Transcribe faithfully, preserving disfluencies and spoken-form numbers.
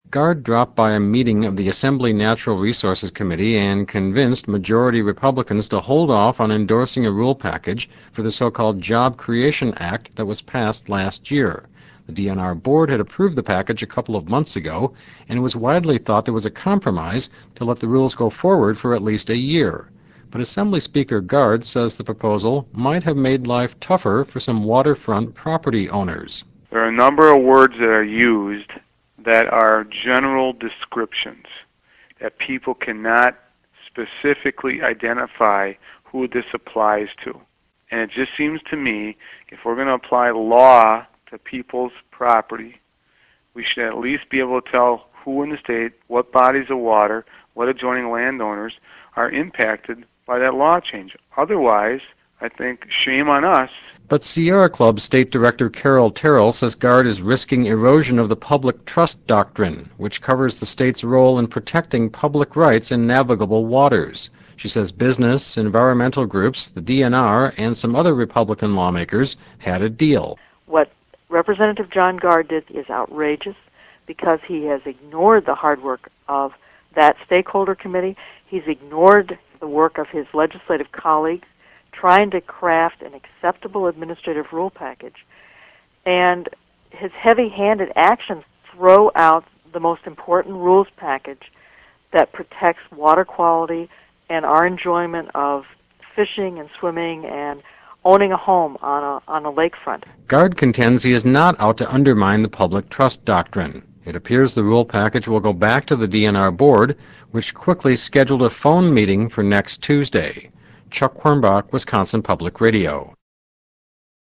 Gard dropped by a meeting of the Assembly Natural Resources Committee and convinced majority Republicans to hold off on endorsing a rule package for the so-called Job Creation Act that was passed last year. The D N R board had approved the package a couple of months ago, and it was widely thought there was a compromise to let the rules go forward for at least a year. But Assembly Speaker Gard says the proposal might have made life tougher for some waterfront property owners. There are a number of words that are used that are general descriptions, that people cannot specifically identify who this applies to. And it just seems to me, if we're going to apply law to people's property, we should at least be able to tell who in the state, what bodies of water, what adjoining landowners are impacted by that law change. Otherwise, I think shame on us. But Sierra Club State Director Carol Terrell says Gard is risking erosion of the public trust doctrine, which covers the state's role in protecting public rights in navigable waters. She says business, environmental groups, the D N R, and some other Republican lawmakers had a deal. What Representative John Gard did is outrageous because he has ignored the hard work of that stakeholder committee. He's ignored the work of his legislative colleagues trying to craft an acceptable administrative rule package. And his heavy-handed actions throw out the most important rules package that protects water quality and our enjoyment of fishing and swimming and owning a home on a, on a lakefront. Gard contends he is not out to undermine the public trust doctrine. It appears the rule package will go back to the D N R board, which quickly scheduled a phone meeting for next Tuesday. Chuck Quirmbach, Wisconsin Public Radio.